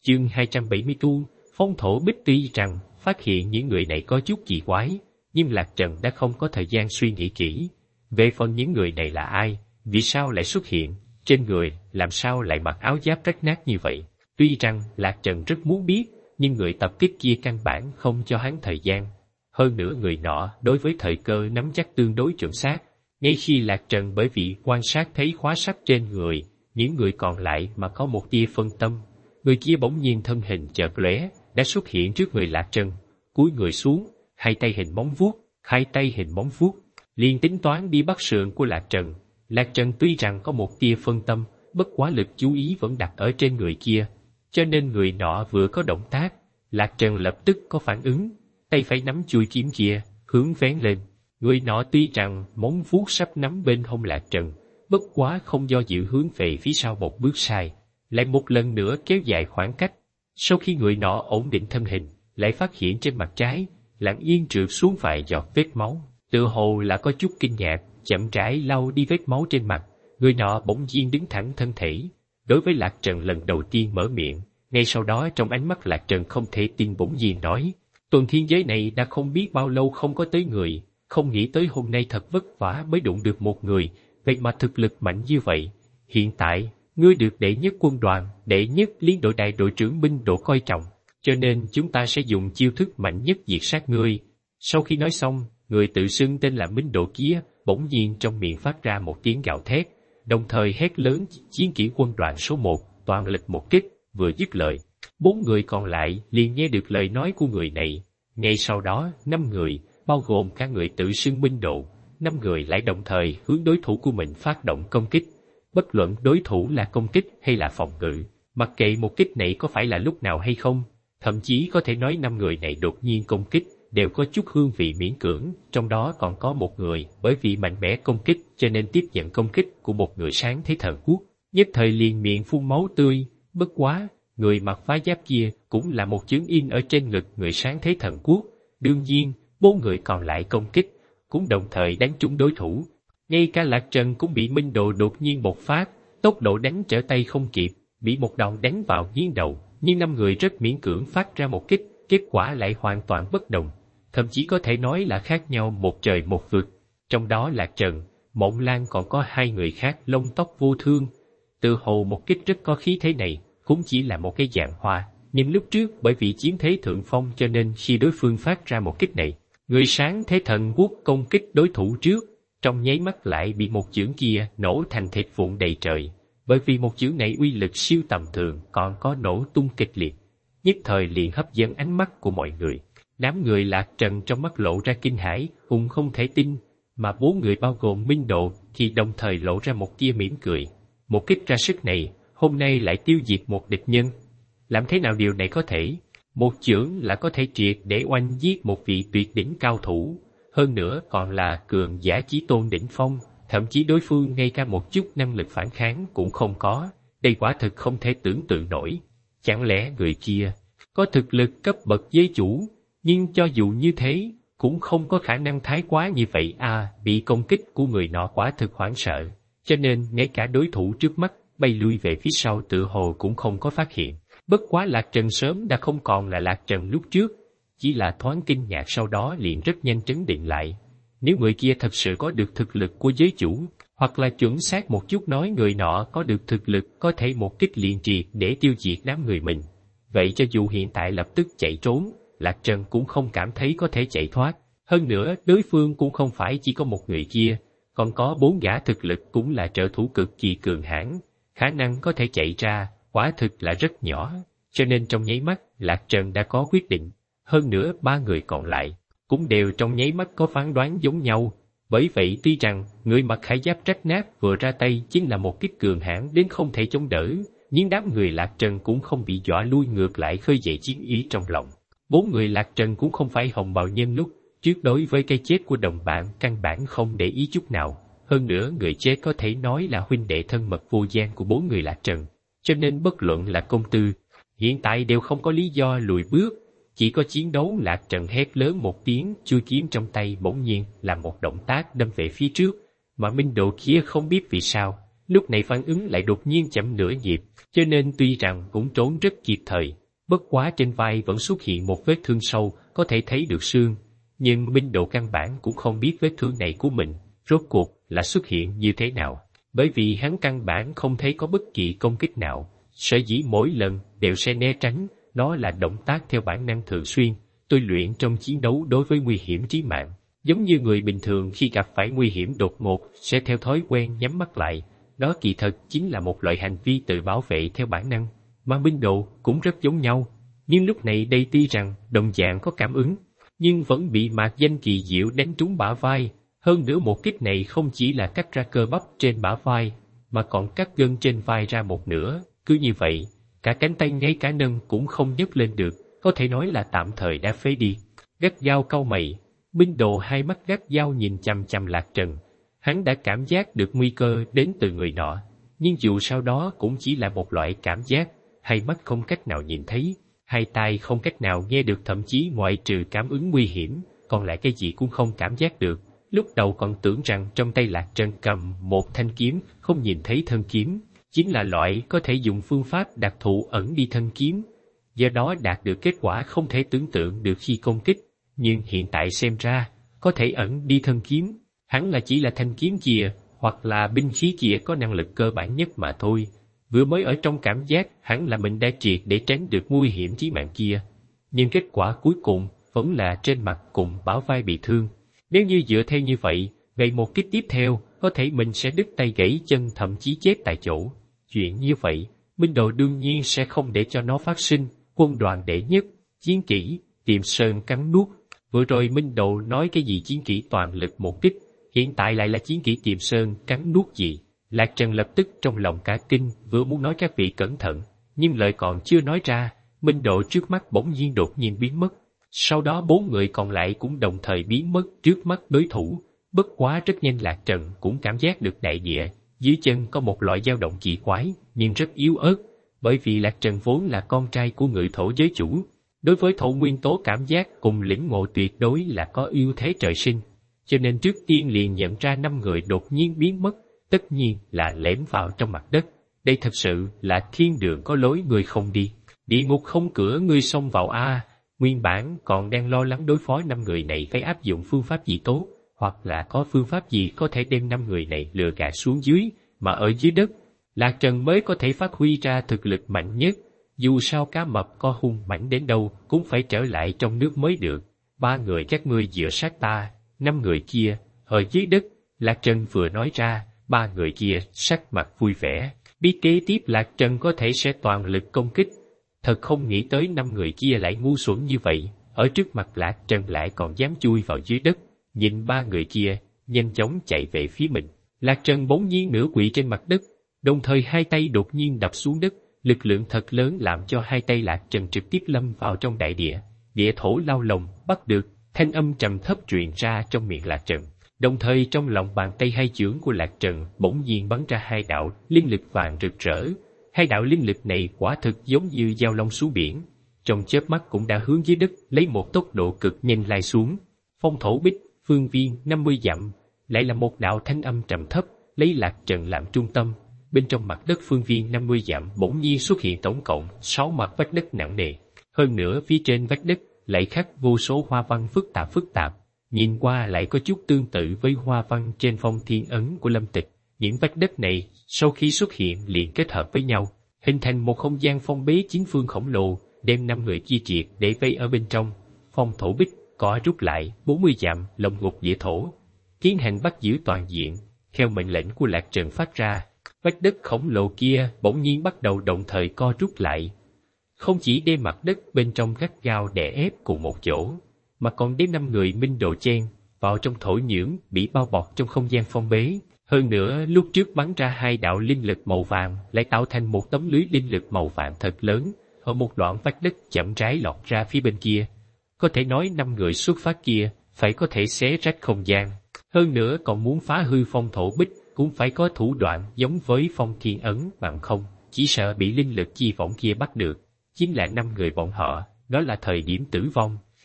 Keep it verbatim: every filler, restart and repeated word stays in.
Chương hai trăm bảy mươi tư, Phong thổ bích. Tuy rằng phát hiện những người này có chút kỳ quái, nhưng Lạc Trần đã không có thời gian suy nghĩ kỹ. Về phần những người này là ai, vì sao lại xuất hiện, trên người làm sao lại mặc áo giáp rách nát như vậy. Tuy rằng Lạc Trần rất muốn biết, nhưng người tập kích kia căn bản không cho hắn thời gian. Hơn nữa người nọ đối với thời cơ nắm chắc tương đối chuẩn xác. Ngay khi Lạc Trần bởi vì quan sát thấy khóa sắt trên người những người còn lại mà có một tia phân tâm, người kia bỗng nhiên thân hình chợt lóe, đã xuất hiện trước người Lạc Trần, cúi người xuống, hai tay hình móng vuốt, hai tay hình móng vuốt, liền tính toán đi bắt sườn của Lạc Trần. Lạc Trần tuy rằng có một tia phân tâm, bất quá lực chú ý vẫn đặt ở trên người kia, cho nên người nọ vừa có động tác, Lạc Trần lập tức có phản ứng, tay phải nắm chuôi kiếm kia, hướng vén lên. Người nọ tuy rằng móng vuốt sắp nắm bên hông Lạc Trần, bất quá không do dự hướng về phía sau một bước sai, lại một lần nữa kéo dài khoảng cách. Sau khi người nọ ổn định thân hình, lại phát hiện trên mặt trái, lặng yên trượt xuống vài giọt vết máu, tựa hồ là có chút kinh ngạc, chậm rãi lau đi vết máu trên mặt. Người nọ bỗng nhiên đứng thẳng thân thể, đối với Lạc Trần lần đầu tiên mở miệng. Ngay sau đó trong ánh mắt Lạc Trần không thể tin bỗng nhiên nói: Tuần thiên giới này đã không biết bao lâu không có tới người, không nghĩ tới hôm nay thật vất vả mới đụng được một người, vậy mà thực lực mạnh như vậy. Hiện tại, ngươi được đệ nhất quân đoàn, đệ nhất liên đội đại đội trưởng binh độ coi trọng, cho nên chúng ta sẽ dùng chiêu thức mạnh nhất diệt sát ngươi. Sau khi nói xong, người tự xưng tên là Minh Độ kia, bỗng nhiên trong miệng phát ra một tiếng gào thét, đồng thời hét lớn chiến kỹ quân đoàn số một, toàn lực một kích. Vừa dứt lời, bốn người còn lại liền nghe được lời nói của người này. Ngay sau đó, năm người, bao gồm cả người tự xưng Minh Độ, năm người lại đồng thời hướng đối thủ của mình phát động công kích. Bất luận đối thủ là công kích hay là phòng ngự, mặc kệ một kích này có phải là lúc nào hay không, thậm chí có thể nói năm người này đột nhiên công kích đều có chút hương vị miễn cưỡng, trong đó còn có một người bởi vì mạnh mẽ công kích cho nên tiếp nhận công kích của một người sáng thế thần quốc, nhất thời liền miệng phun máu tươi. Bất quá, người mặc phá giáp kia cũng là một chướng in ở trên ngực người sáng thế thần quốc. Đương nhiên, bốn người còn lại công kích cũng đồng thời đánh trúng đối thủ. Ngay cả Lạc Trần cũng bị Minh Độ đột nhiên bộc phát, tốc độ đánh trở tay không kịp, bị một đòn đánh vào nghiêng đầu. Nhưng năm người rất miễn cưỡng phát ra một kích, kết quả lại hoàn toàn bất đồng, thậm chí có thể nói là khác nhau một trời một vực. Trong đó Lạc Trần, Mộng Lan còn có hai người khác lông tóc vô thương. Tự hồ một kích rất có khí thế này cũng chỉ là một cái dạng hoa, nhưng lúc trước bởi vì chiếm thế thượng phong cho nên khi đối phương phát ra một kích này, người sáng thế thần quốc công kích đối thủ trước, trong nháy mắt lại bị một chưởng kia nổ thành thịt vụn đầy trời. Bởi vì một chưởng này uy lực siêu tầm thường, còn có nổ tung kịch liệt, nhất thời liền hấp dẫn ánh mắt của mọi người. Đám người Lạc Trần trong mắt lộ ra kinh hãi, hùng không thể tin, mà bốn người bao gồm Minh Độ thì đồng thời lộ ra một tia mỉm cười. Một kích ra sức này, hôm nay lại tiêu diệt một địch nhân. Làm thế nào điều này có thể? Một chưởng là có thể triệt để oanh giết một vị tuyệt đỉnh cao thủ, hơn nữa còn là cường giả chí tôn đỉnh phong, thậm chí đối phương ngay cả một chút năng lực phản kháng cũng không có. Đây quả thực không thể tưởng tượng nổi. Chẳng lẽ người kia có thực lực cấp bậc giới chủ, nhưng cho dù như thế, cũng không có khả năng thái quá như vậy à. Bị công kích của người nọ quả thực hoảng sợ, cho nên ngay cả đối thủ trước mắt bay lui về phía sau tự hồ cũng không có phát hiện. Bất quá Lạc Trần sớm đã không còn là Lạc Trần lúc trước, chỉ là thoáng kinh ngạc sau đó liền rất nhanh trấn định lại. Nếu người kia thật sự có được thực lực của giới chủ, hoặc là chuẩn xác một chút nói người nọ có được thực lực có thể một kích liền triệt để tiêu diệt đám người mình, vậy cho dù hiện tại lập tức chạy trốn, Lạc Trần cũng không cảm thấy có thể chạy thoát. Hơn nữa đối phương cũng không phải chỉ có một người kia, còn có bốn gã thực lực cũng là trợ thủ cực kỳ cường hãn, khả năng có thể chạy ra quả thực là rất nhỏ, cho nên trong nháy mắt Lạc Trần đã có quyết định. Hơn nữa ba người còn lại cũng đều trong nháy mắt có phán đoán giống nhau. Bởi vậy tuy rằng người mặc khải giáp rách nát vừa ra tay chính là một kích cường hãn đến không thể chống đỡ, nhưng đám người Lạc Trần cũng không bị dọa lui, ngược lại khơi dậy chiến ý trong lòng. Bốn người Lạc Trần cũng không phải hồng bào nhân lúc trước, đối với cái chết của đồng bạn căn bản không để ý chút nào. Hơn nữa người chết có thể nói là huynh đệ thân mật vô gian của bốn người Lạc Trần, cho nên bất luận là công tư, hiện tại đều không có lý do lùi bước. Chỉ có chiến đấu. Lạc Trần hét lớn một tiếng, chuôi kiếm trong tay bỗng nhiên làm một động tác đâm về phía trước, mà Minh Độ kia không biết vì sao, lúc này phản ứng lại đột nhiên chậm nửa nhịp, cho nên tuy rằng cũng trốn rất kịp thời. Bất quá trên vai vẫn xuất hiện một vết thương sâu, có thể thấy được xương. Nhưng Minh Độ căn bản cũng không biết vết thương này của mình, rốt cuộc là xuất hiện như thế nào. Bởi vì hắn căn bản không thấy có bất kỳ công kích nào. Sở dĩ mỗi lần đều sẽ né tránh, đó là động tác theo bản năng thường xuyên, tôi luyện trong chiến đấu đối với nguy hiểm chí mạng. Giống như người bình thường khi gặp phải nguy hiểm đột ngột sẽ theo thói quen nhắm mắt lại. Đó kỳ thật chính là một loại hành vi tự bảo vệ theo bản năng. Mà Minh Độ cũng rất giống nhau. Nhưng lúc này đây tuy rằng đồng dạng có cảm ứng, nhưng vẫn bị mạc danh kỳ diệu đánh trúng bả vai. Hơn nữa một kích này không chỉ là cắt ra cơ bắp trên bả vai, mà còn cắt gân trên vai ra một nửa. Cứ như vậy, cả cánh tay ngay cả nâng cũng không nhấc lên được, có thể nói là tạm thời đã phế đi. Gắt gao cau mày, Minh Độ hai mắt gắt gao nhìn chằm chằm Lạc Trần. Hắn đã cảm giác được nguy cơ đến từ người nọ, nhưng dù sau đó cũng chỉ là một loại cảm giác, hai mắt không cách nào nhìn thấy, hai tai không cách nào nghe được, thậm chí ngoại trừ cảm ứng nguy hiểm, còn lại cái gì cũng không cảm giác được. Lúc đầu còn tưởng rằng trong tay Lạc Trần cầm một thanh kiếm, không nhìn thấy thân kiếm, chính là loại có thể dùng phương pháp đặc thù ẩn đi thân kiếm, do đó đạt được kết quả không thể tưởng tượng được khi công kích. Nhưng hiện tại xem ra, có thể ẩn đi thân kiếm, hắn là chỉ là thanh kiếm kia, hoặc là binh khí kia có năng lực cơ bản nhất mà thôi. Vừa mới ở trong cảm giác hẳn là mình đã triệt để tránh được nguy hiểm chí mạng kia, nhưng kết quả cuối cùng vẫn là trên mặt cùng bả vai bị thương. Nếu như dựa theo như vậy, vậy một kích tiếp theo, có thể mình sẽ đứt tay gãy chân, thậm chí chết tại chỗ. Chuyện như vậy, Minh Độ đương nhiên sẽ không để cho nó phát sinh. Quân đoàn đệ nhất, chiến kỹ, Tiềm Sơn cắn nuốt. Vừa rồi Minh Độ nói cái gì chiến kỹ toàn lực một kích, hiện tại lại là chiến kỹ Tiềm Sơn cắn nuốt gì? Lạc Trần lập tức trong lòng cả kinh, vừa muốn nói các vị cẩn thận, nhưng lời còn chưa nói ra, Minh Độ trước mắt bỗng nhiên đột nhiên biến mất. Sau đó bốn người còn lại cũng đồng thời biến mất trước mắt đối thủ. Bất quá rất nhanh Lạc Trần cũng cảm giác được đại địa dưới chân có một loại dao động kỳ quái, nhưng rất yếu ớt, bởi vì Lạc Trần vốn là con trai của ngự thổ giới chủ. Đối với thổ nguyên tố cảm giác cùng lĩnh ngộ tuyệt đối là có ưu thế trời sinh, cho nên trước tiên liền nhận ra năm người đột nhiên biến mất, tất nhiên là lẻn vào trong mặt đất. Đây thật sự là thiên đường có lối người không đi, địa ngục không cửa ngươi xông vào a. Nguyên bản còn đang lo lắng đối phó năm người này phải áp dụng phương pháp gì tốt, hoặc là có phương pháp gì có thể đem năm người này lừa gạt xuống dưới, mà ở dưới đất, Lạc Trần mới có thể phát huy ra thực lực mạnh nhất. Dù sao cá mập có hung mãnh đến đâu cũng phải trở lại trong nước mới được. Ba người các ngươi dựa sát ta, năm người kia ở dưới đất. Lạc Trần vừa nói ra, ba người kia sắc mặt vui vẻ, biết kế tiếp Lạc Trần có thể sẽ toàn lực công kích. Thật không nghĩ tới năm người kia lại ngu xuẩn như vậy, ở trước mặt Lạc Trần lại còn dám chui vào dưới đất. Nhìn ba người kia nhanh chóng chạy về phía mình, Lạc Trần bỗng nhiên nửa quỵ trên mặt đất, đồng thời hai tay đột nhiên đập xuống đất. Lực lượng thật lớn làm cho hai tay Lạc Trần trực tiếp lâm vào trong đại địa, địa thổ lao lồng bắt được, thanh âm trầm thấp truyền ra trong miệng Lạc Trần. Đồng thời trong lòng bàn tay hai chưởng của Lạc Trần bỗng nhiên bắn ra hai đạo linh lực vàng rực rỡ. Hai đạo linh lực này quả thực giống như dao long xuống biển, trong chớp mắt cũng đã hướng dưới đất lấy một tốc độ cực nhanh lai xuống. Phong thổ bích, phương viên năm mươi dặm, lại là một đạo thanh âm trầm thấp, lấy Lạc Trần làm trung tâm. Bên trong mặt đất phương viên năm mươi dặm bỗng nhiên xuất hiện tổng cộng sáu mặt vách đất nặng nề. Hơn nữa phía trên vách đất lại khắc vô số hoa văn phức tạp phức tạp, nhìn qua lại có chút tương tự với hoa văn trên phong thiên ấn của Lâm Tịch. Những vách đất này sau khi xuất hiện liền kết hợp với nhau, hình thành một không gian phong bế chín phương khổng lồ, đem năm người chia triệt để vây ở bên trong. Phong thổ bích có rút lại bốn mươi dặm lồng ngục địa thổ, tiến hành bắt giữ toàn diện. Theo mệnh lệnh của Lạc Trần phát ra, vách đất khổng lồ kia bỗng nhiên bắt đầu đồng thời co rút lại, không chỉ đem mặt đất bên trong gắt gao đè ép cùng một chỗ, mà còn đem năm người Minh Độ chen vào trong thổ nhưỡng bị bao bọc trong không gian phong bế. Hơn nữa lúc trước bắn ra hai đạo linh lực màu vàng lại tạo thành một tấm lưới linh lực màu vàng thật lớn, ở một đoạn vách đất chậm rãi lọt ra phía bên kia. Có thể nói năm người xuất phát kia phải có thể xé rách không gian, hơn nữa còn muốn phá hư phong thổ bích cũng phải có thủ đoạn giống với phong thiên ấn, bằng không chỉ sợ bị linh lực chi võng kia bắt được, chính là năm người bọn họ, đó là thời điểm tử vong.